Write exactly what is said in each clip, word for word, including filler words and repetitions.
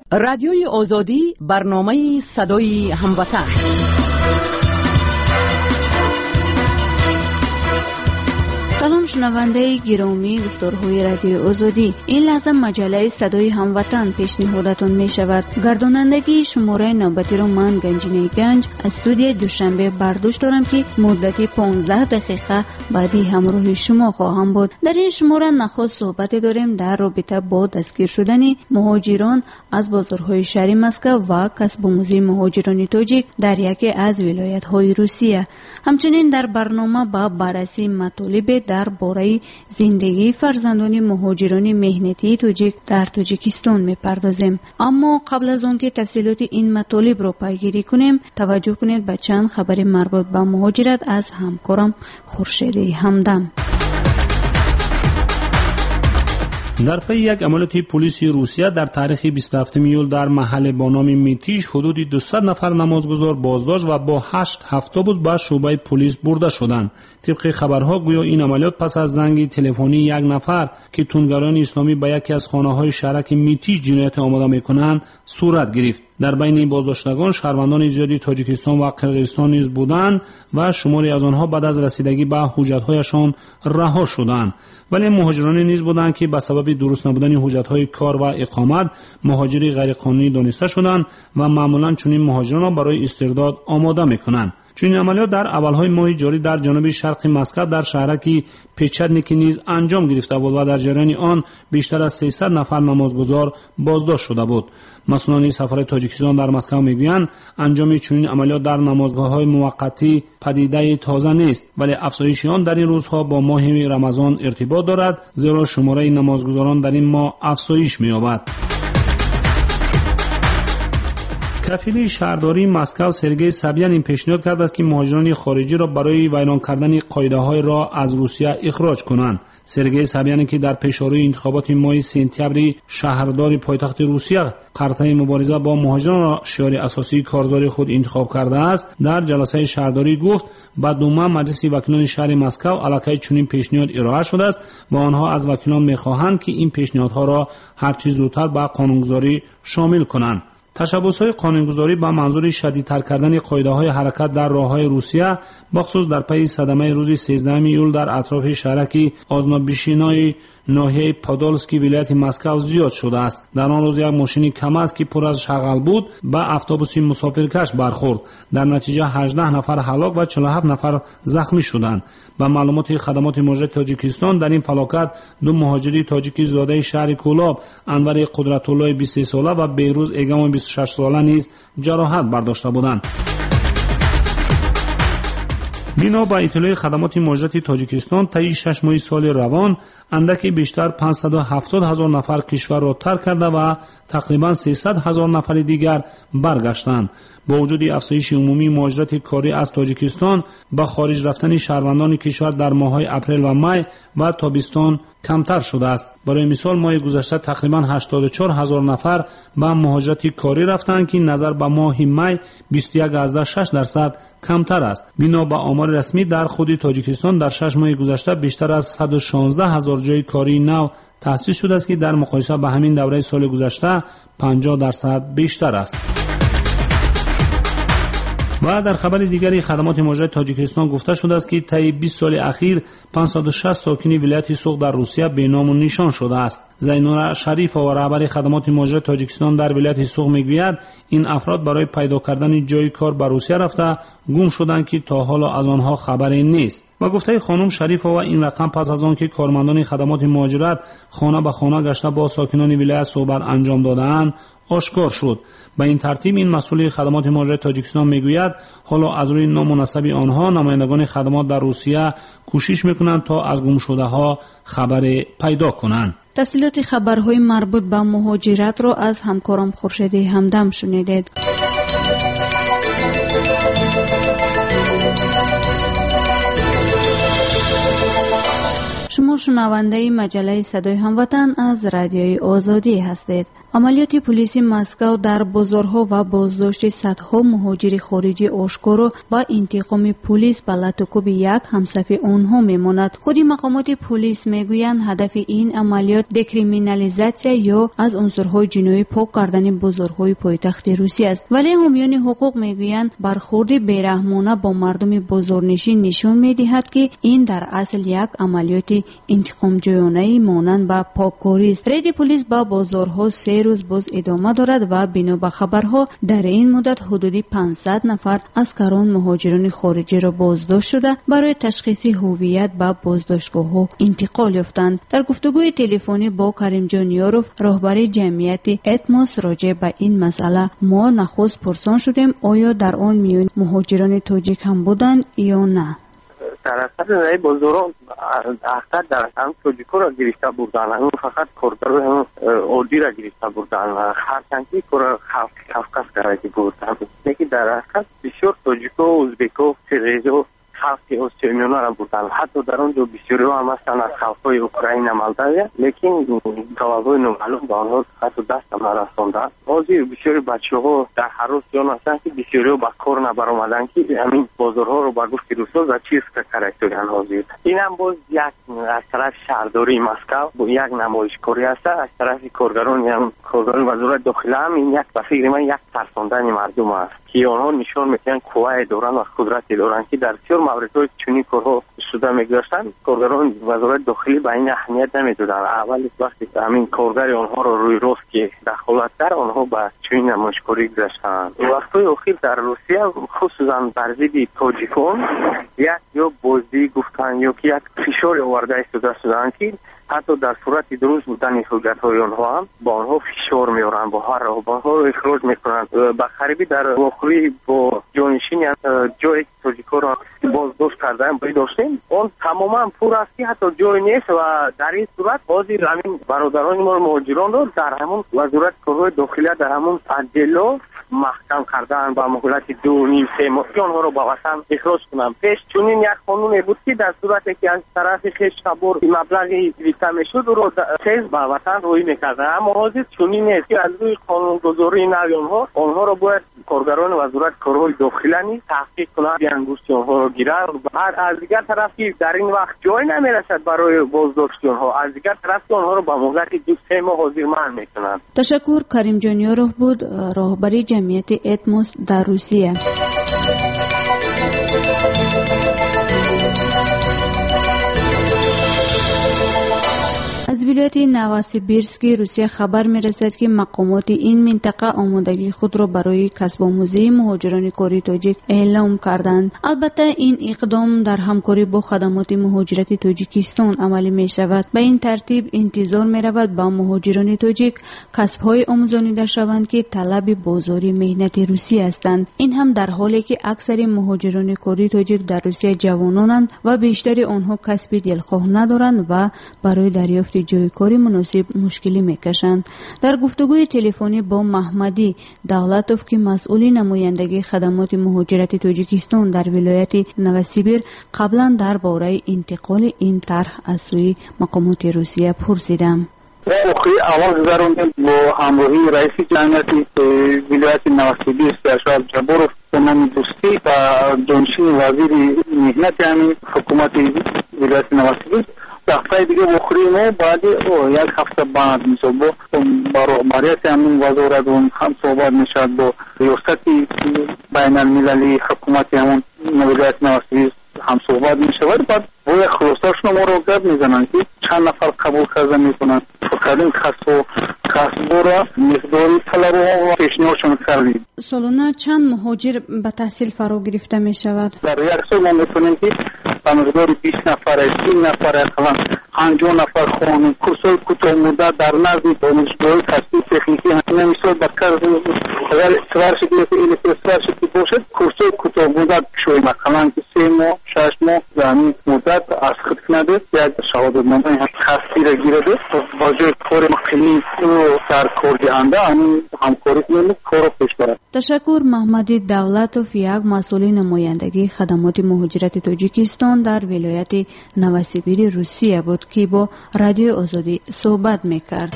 رادیوی آزادی، برنامه صدای هموطن. سلام شنونده گرامی گفتارهای رادیو آزادی. این لحظه مجله صدای هموطن پیشنهادتان می شود. گردانندگی شماره نوبتی را من گنجینه گنج از استودیو دوشنبه برداشت دارم که مدتی پانزده دقیقه بعدی همراه شما خواهم بود. در این شماره نخست صحبت داریم در رابطه با دستگیر شدن مهاجران از بازارهای شهر مسکو و کسب آموزی مهاجران تاجیک در یکی از ولایت‌های روسیه. همچنین در برنامه با بررسی مطالب در باره زندگی فرزندان مهاجران مهنتی تاجیک در تاجیکستان می‌پردازیم. اما قبل از آنکه تفصیلات این مطالب را پیگیری کنیم، توجه کنید به چند خبر مربوط به مهاجرت از همکارم خورشید همدم. در پی یک عملیات پلیس روسیه در تاریخ بیست و هفتم ایول در محل با نام میتیش حدود دویست نفر نمازگزار بازداشت و با هشت اتوبوس به شعبه پلیس برده شدند. طبق خبرها گویا این عملیات پس از زنگ تلفنی یک نفر که تندگران اسلامی به یکی از خانه‌های شهرک میتیش جنایت آماده می‌کنند صورت گرفت. در بین بازداشتگان شهروندان زیادی تاجیکستان و قرقیزستان نیز بودند و شماری از آنها بعد از رسیدگی به حجت‌هایشان رها شدند. ولی مهاجران نیز بودند که به سبب درست نبودن حجت‌های کار و اقامت مهاجری غیرقانونی دانسته شدند و معمولاً چنین مهاجران را برای استرداد آماده می‌کنند. چنین عملیات در اولهای ماه جاری در جنوب شرق مسکو در شهرک پیچدنیکی نیز انجام گرفته بود و در جریان آن بیشتر از سیصد نفر نمازگزار بازداشت شده بود. مسئولان سفارت تاجیکستان در مسکو میگویند انجام چنین عملیات در نمازگاه‌های موقتی پدیده تازه نیست، ولی افزایش آن در این روزها با ماه رمضان ارتباط دارد، زیرا شماره نمازگزاران در این ماه افزایش می‌یابد. کفیل شهرداری مسکو سرگئی سابیان این پیشنهاد کرده است که مهاجران خارجی را برای ویران کردن قاعده‌های را از روسیه اخراج کنند. سرگئی سابیان که در پیش‌روی انتخابات ماه سپتامبر شهردار پایتخت روسیه قرطه مبارزه با مهاجران را شعار اساسی کارزار خود انتخاب کرده است، در جلسه شهرداری گفت با دوم مجلس وکیلان شهر مسکو علاقه چنین پیشنهاد ارائه شده است و آنها از وکیلان می‌خواهند که این پیشنهادها را هر چه زودتر به قانونگذاری شامل کنند. تشبث‌های قانونگذاری با منظور شدیدتر کردن قاعده‌های حرکت در راه‌های روسیه بخصوص در پی صدمه روز سیزدهم ایول در اطراف شهرک آزنابیشینای ناحیه پادولسکی ولایت مسکو زیاد شده است. در آن روز یک ماشین کماز که پر از شغل بود به اتوبوس مسافرکش برخورد. در نتیجه هجده نفر هلاک و چهل و هفت نفر زخمی شدند. با معلومات خدمات مهاجرت تاجیکستان در این فلاکت دو مهاجری تاجیکی زاده شهر کولاب انور قدرت‌الله بیست و سه ساله و بهروز ایگام بیست و شش ساله نیز جراحت برداشته بودند. بنا به اطلاع خدمات مهاجرت تاجیکستان طی شش ماه سال روان اندکی بیشتر پانصد و هفتاد هزار نفر کشور را ترک کرده و تقریبا سیصد هزار نفر دیگر برگشتند. با وجود افزایش عمومی مهاجرت کاری از تاجیکستان به خارج رفتن شهروندان کشور در ماه‌های اپریل و می و تابستان کمتر شده است. برای مثال ماه گذشته تقریبا هشتاد و چهار هزار نفر به مهاجرت کاری رفتند که نظر به ماه می بیست و یک ازده شش درصد کمتر است. بنا به آمار رسمی در خود تاجیکستان در شش ماه گذشته بیشتر از صد و شانزده هزار جای کاری نو تأسیس شده است که در مقایسه با همین دوره سال گذشته پنجاه درصد بیشتر است. و در خبر دیگری خدمات مهاجرت تاجیکستان گفته شده است که طی بیست سال اخیر پانصد و شش ساکن ولایت سوق در روسیه به نام و نشان شده است. زینور شریف و رهبر خدمات مهاجرت تاجیکستان در ولایت سوق میگوید این افراد برای پیدا کردن جای کار به روسیه رفته گم شدند که تا حالا از آنها خبری نیست. با گفته خانم شریفه و این رقم پس از آن که کارمندان خدمات مهاجرت خانه به خانه گشته با ساکنان ولایت صحبت انجام دادند آشکار شد. به این ترتیب این مسئول خدمات مهاجرت تاجیکستان میگوید حالا از روی نامناسب آنها نمایندگان خدمات در روسیه کوشش میکنند تا از گم شده ها خبر پیدا کنند. تفصیلات خبرهای مربوط به مهاجرت را از همکارم خورشید همدم شنیدید. شما شنونده مجله صدای هموطن از رادیوی آزادی هستید. عملیات پلیسی مسکو در بازارها و بازداشت صدها مهاجر خارجی آشکار با انتقام پلیس به لطکوب یک همصف آنها میماند. خودی مقامات پلیس میگویند هدف این عملیات دکریمینالیزاسیا یا از عنصرهای جنایی پاک کردن بازارهای پایتخت روسیه است، ولی حامیان حقوق میگویند برخورد بیرحمانه با مردم بازارنشین نشان میدهد که این در اصل یک عملیات انتقام جویانه مانند به پاککاری است. رید پلیس با بازارها سه روز باز ادامه دارد و بنا به خبرها در این مدت حدودی پانصد نفر از کران مهاجران خارجی را بازداشت شده برای تشخیص هویت به بازداشتگاه‌ها انتقال یافتند. در گفتگوی تلفنی با کریم جانیاروف رهبر جمعیت اتموس راجع به این مسئله ما نخست پرسان شدیم آیا در آن میان مهاجران تاجیک هم بودند یا نه. در اصل بازاران اکثر در هم تاجیک‌ها را گرفته بودند، اون فقط کردان اردی را گرفته بودند، خرسنگی کار کافکاس گرفته بودند. لیکن در اصل بسیار تاجیک‌ها، ازبک‌ها، قرغیزها خلق اوسیمیون را بودند. حتی در اونجا بسیاری هم هستند از خلق‌های اوکراین مالداوی، لیکن دلایل نامعلوم به آنها حتی دست نرسانده. بعضی بسیاری بچه‌ها در حراس جان هستند که بسیاری به کار نبرآمدند که همین بازارها رو به گفت روسا و چیز کاراکتریان حاضر. این هم باز یک از طرف شهرداری مسکو با یک نمایشگاهی است، از طرف کارگران یا کارگران وزارت داخله هم این یک به فکر من یک ترساندن مردم است که آنها نشان میدن قوت دارند و قدرت دارند که در بسیار موردهای چنین کارها شده میگذاشتند. کارگران وزارت داخلی به این اهمیت نمیدادند. اول وقتی که همین کارگر آنها را روی راست که دخالت کرد آنها به چنین نمایشگاهی گذاشتند. وقتهای اخیر در روسیه خصوصا بر ضد تاجیکان یک یا بازی گفتن یا که یک فشار آورده ایستاده شدند که حتی در صورت درست بودن حجت‌های آنها هم با آنها فشار میارن، با هر راه با آنها رو اخراج میکنن. به خریبی در واقعی با جانشین جای تاجیک‌ها را بازداشت کردن باید داشتیم، اون تماما پر است که حتی جای نیست و در این صورت بازی همین برادران ما مهاجران رو در همون وزارت کارهای داخلی در همون عدلا محکم کردن با مهلت دو نیم سه ماه آنها رو با وطن اخراج کنن. پیش چنین یک قانون بود که در صورتی که از طرف خشتبر مبلغی ریخته میشد رو تیز با وطن روی میکردن، اما حاضر چنین نیست که از روی قانونگذاری نوی آنها آنها رو باید کارگران وزارت کارهای داخلی نیز تحقیق کنند، بیانگشت آنها رو گیرند. از دیگر طرفی در این وقت جای نمیرسد برای بازداشت آنها، از دیگر طرفی آنها رو با مهلت دو سه ماه حاضر من میکنند. تشکر. کریم جانیاروف بود، راهبر جمعیت اتموس در روسیه. از ولایت نواسیبیرسک روسیه خبر می‌رسد که مقامات این منطقه آمادگی خود را برای کسب آموزی مهاجران کاری تاجیک اعلام کردند. البته این اقدام در همکاری با خدمات مهاجرت تاجیکستان عملی می‌شود. به این ترتیب انتظار می‌رود با مهاجران تاجیک کسب‌های آموزانیده شوند که طلب بازاری مهنت روسیه هستند. این هم در حالی که اکثر مهاجران کاری تاجیک در روسیه جوانانند و بیشتر آنها کسب دلخواه ندارند و برای دریافت جای کاری مناسب مشکلی میکشند. در گفتگوی تلفنی با محمدی دولتوف که مسئول نمایندگی خدمات مهاجرت تاجیکستان در ولایت نواسیبیر قبلا درباره انتقال این طرح از سوی مقامات روسیه پرسیدم. اخی اول گذاروندیم با همراهی رئیس جمعیت ولایت نواسیبیر سرشار جبروف به نام دوستی و دانشین وزیر مهنت همین حکومت ولایت نواسیبیر دفتر دیگه بخوریم و بعد یک هفته بعد میشه با برابریت همین وزارت هم صحبت میشد با ریاست بین المللی حکومت همون ولایت نواسیبیر هم صحبت میشود. بعد روی خلاصه‌شون ما رو گرد میزنن که چند نفر قبول کرده میکنن. فقط این کسب و کسب را مقداری طلب و پیشنهادشون کردیم. سالانه چند مهاجر به تحصیل فرا گرفته میشود؟ در یک سال ما میتونیم که به مقدار بیست نفر سی نفر اقلا پنجاه نفر خانم کورس‌های کوتاه مدت در نزد دانشگاه کسبی تکنیکی نمیشود به کار اگر استفاده شده این استفاده شده باشد کورس‌های کوتاه مدت شوی مثلا که سه ماه شش ماه زمین مدت از خود نده یک شهادتنامه کسبی را گیرده با جای کار مقیمی و در کار دهنده همین همکاری کنیم کار پیش برد. تشکر. محمد دولتوف، یک مسئول نمایندگی خدمات مهاجرت تاجیکستان در ولایت نوسیبیر روسیه بود که با رادیو آزادی صحبت میکرد.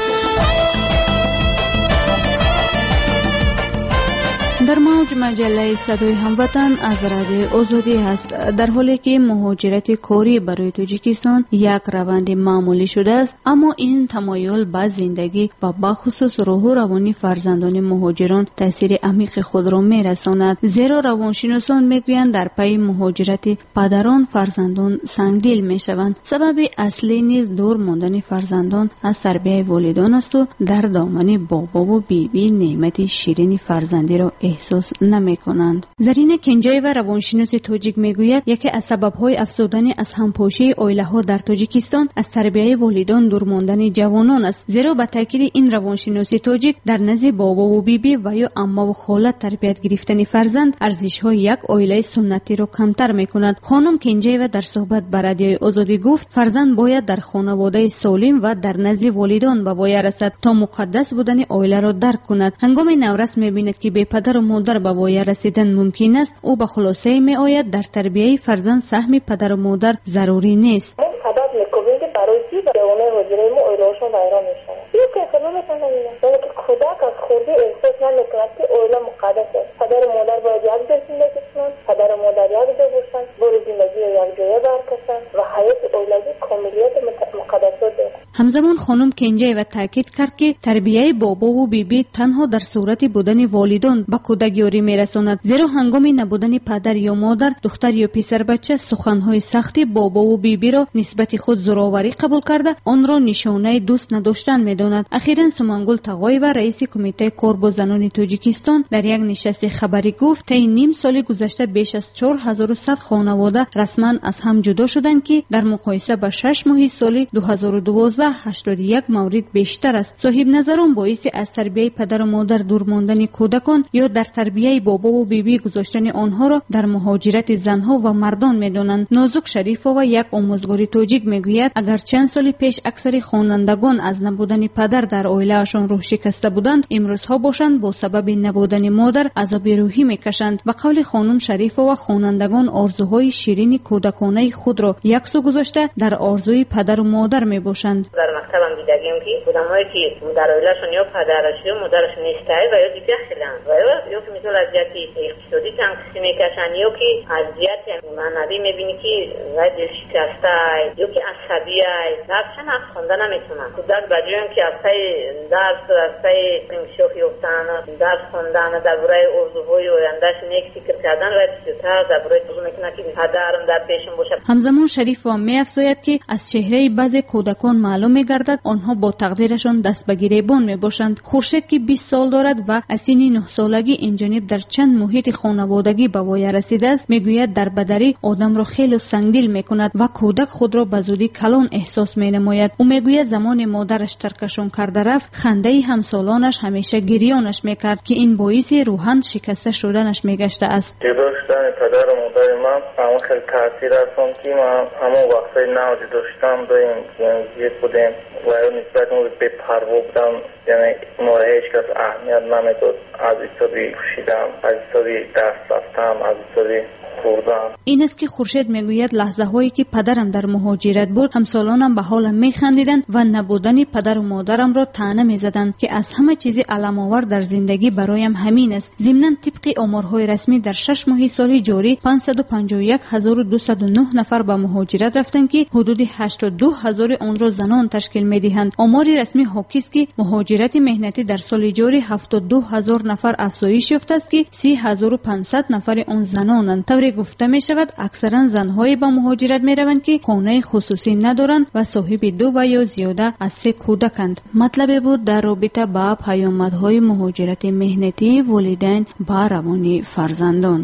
در موج مجله صدای هموطن از رادیو آزادی هست. در حالی که مهاجرت کاری برای تاجیکستان یک روند معمولی شده است، اما این تمایل به زندگی و بخصوص روح و روانی فرزندان مهاجران تاثیر عمیق خود را میرساند. زیرا روانشناسان میگویند در پی مهاجرت پدران فرزندان سنگدل میشوند. سبب اصلی نیز دور ماندن فرزندان از تربیت والدان است و در دامن بابا و بیبی نعمت شیرین فرزندی را احساس نمی کنند. زرین کنجای و روانشناس تاجیک میگوید یکی از سبب‌های افزودن از همپاشی عائله‌ها در تاجیکستان از تربیت والدان دور ماندن جوانان است. زیرا به تاکید این روانشناس تاجیک در نزد بابا و بیبی و یا عمه و خاله تربیت گرفتن فرزند ارزش‌های یک عائله سنتی را کمتر می‌کند. خانم کنجای و در صحبت با رادیو آزادی گفت فرزند باید در خانواده سالم و در نزد والدان به وای رسد تا مقدس بودن عائله را درک کند. هنگام نورس می‌بیند که به پدر و مادر به وای رسیدن ممکن است، او به خلاصه می آید در تربیت فرزند سهم پدر و مادر ضروری نیست. سبب میکنیم که برای چی جوانای حجره ما اویلاشون ویران میشن. یه که اصلا نمیتونه نمیدن یعنی که کودک از خودی احساس نمیکند که اویلا مقدس است. پدر و مادر باید یک جا زندگی کنند، پدر و مادر یک جا باشند، برای زندگی یک جایه برکشند و حیات اویلایی کاملیت مقدسات دارد. همزمان خانم کنجای و تاکید کرد که تربیت بابا و بیبی تنها در صورت بودن والدان به کودک یاری میرساند. زیرا هنگام نبودن پدر یا مادر، دختر یا پسر بچه سخنهای سختی بابا و بیبی را نسبت خود زورآوری قبول کرده آن را نشانه دوست نداشتن میداند. اخیراً سمنگل تقایب رئیس کمیته کار با زنان تاجیکستان در یک نشست خبری گفت طی نیم سال گذشته بیش از چهار هزار و صد خانواده رسما از هم جدا شدند که در مقایسه با شش ماه سال دو هزار و دوازده هشتاد و یک مورد بیشتر است. صاحب نظران باعث از تربیت پدر و مادر دور ماندن کودکان یا در تربیت بابا و بیبی گذاشتن آنها را در مهاجرت زنها و مردان میدانند. نازک شریفا و یک آموزگار تاجیک میگوید اگر چند سال پیش اکثر خوانندگان از نبودن پدر در عائله‌شان روح شکسته بودند، امروزها باشند با سبب نبودن مادر عذاب روحی میکشند. به قول خانم شریفا و خوانندگان آرزوهای شیرین کودکانه خود را یک سو گذاشته در آرزوی پدر و مادر میباشند. در مکتبم دیدگیم که بودمایی که در عائله‌شان یا پدرش یا مادرش نیسته و یا دیگه خیلن و یا که مثلا اذیت اقتصادی تنقسی میکشن یا که اذیت معنوی میبینی که وای دل شکسته یا که عصبی درسشن از خونده نمیتونن. کودک بجویم که از پای درس از پای انکشاف یافتن درس خوندن درباره آرزوهای آیندهش نیک فکر کردن و بسیارتر درباره تو میکنه که پدرم در پیشم باشه. همزمان شریف و میافزاید که از چهره بعضی کودکان معلوم میگردد آنها با تقدیرشان دست به گریبان میباشند. خورشید که بیست سال دارد و از سن نه سالگی اینجانب در چند محیط خانوادگی به وای رسیده است، میگوید در بدری آدم را خیلی سنگدل میکند و کودک خود را به زودی کلان احساس مینماید. او میگوید زمان مادرش ترکشان کرده رفت، خنده همسالانش همیشه گریانش میکرد که این باعث روحاً شکسته شدنش میگشته است. جدا شدن پدر و مادر من همون خیلی تاثیر هستم که من همون وقتی نودی داشتم داریم زیاد بودیم و نسبت اون به پروا بودم، یعنی ما را هیچ کس اهمیت نمیداد. از ایستادی پوشیدم، از ایستادی دست رفتم، از ایستادی خوردم. این است که خورشید میگوید لحظه هایی که پدرم در مهاجرت بود همسالانم به حالم میخندیدند و نبودن پدر و مادرم را طعنه میزدند که از همه چیز علم آور در زندگی برایم همین است. ضمناً طبق آمارهای رسمی در شش ماه سال جاری پانصد و پنجاه و یک هزار و دویست و نه نفر به مهاجرت رفتند که حدود هشتاد و دو هزار آن را زنان تشکیل میدهند. آمار رسمی حاکی است که مهاجرت مهنتی در سال جاری هفتاد و دو هزار نفر افزایش یافته است که سی هزار و پانصد نفر آن زنانند. طوری گفته می شود اکثرا زنهای به مهاجرت می روند که خانه خصوصی ندارند و صاحب دو و یا زیاده از سه کودکند. مطلب بود در رابطه با پیامدهای مهاجرت مهنتی والدین با روانی فرزندان.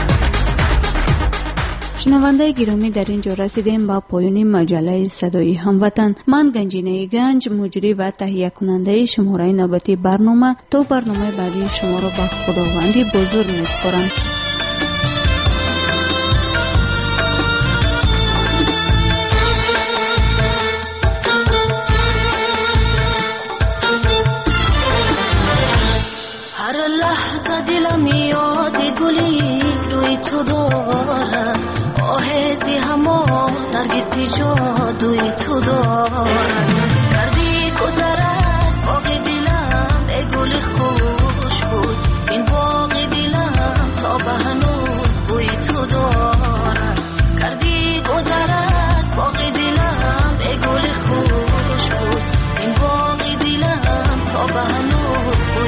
شنونده گرامی، در اینجا رسیدیم با پایان مجله صدای هموطن. من گنجینه گنج، مجری و تهیه کننده شماره نوبتی برنامه، تا برنامه بعدی شما را به خداوندی بزرگ میسپارم. لحظه دلم یاد گلی روی تو دارد آهزی همان نرگسی جادوی تو دارد کردی گذر